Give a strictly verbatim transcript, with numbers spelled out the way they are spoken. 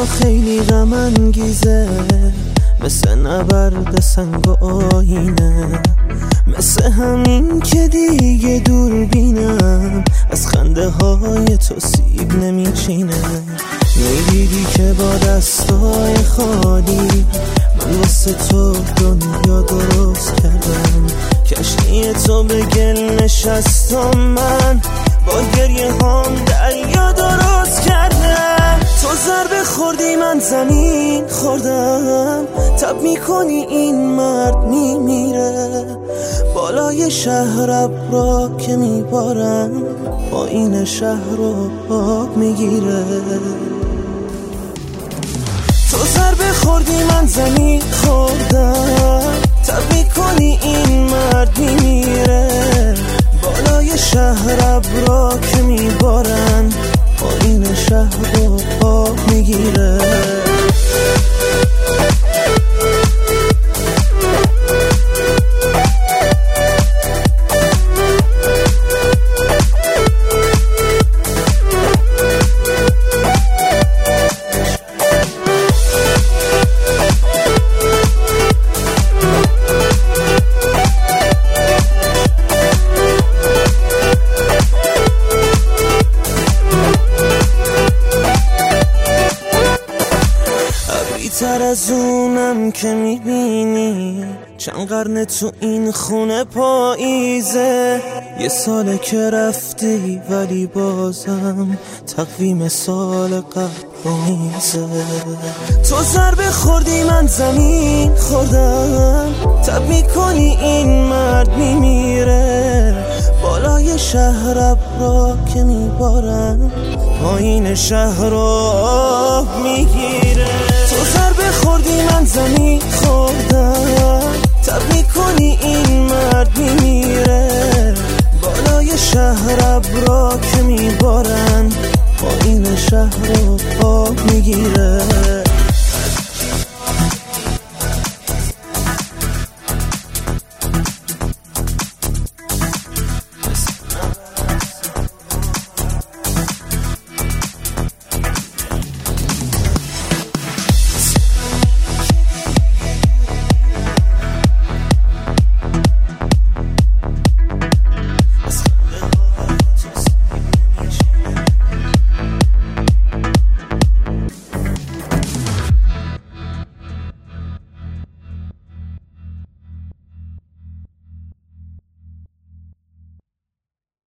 حالا خیلی غم انگیزه، مثل نبرد سنگ و آینه، مثل همین که دیگه دور بینم از خنده های تو سیب نمیچینه. میدیدی که با دستای خالی من واسه تو دنیا درست کردم، کشتی تو به گل نشستم، من با گریه هم دریا درست کردم. تو ضربه خوردی من زمین خوردم، تب میکنی این مرد میمیره، بالای شهر ابرا که میبارن پایین شهر رو آب میگیره. تو ضربه خوردی من زمین خوردم، تب میکنی این مرد میمیره، بالای شهر ابرا که میبارن پایین شهر رو آب میگیره. تر از اونم که میبینی چند قرن تو این خونه پاییزه، یه ساله که رفتی ولی بازم تقویم سال قبل رو میزه. تو ضربه خوردی من زمین خوردم، تب میکنی این مرد میمیره، بالای شهر ابرا که میبارن پایین شهر رو آب میگیره. تو ضربه خوردی من زمین خوردم، تب میکنی این مرد میمیره، بالای شهر ابرا که میبارن پایین شهر رو آب میگیره.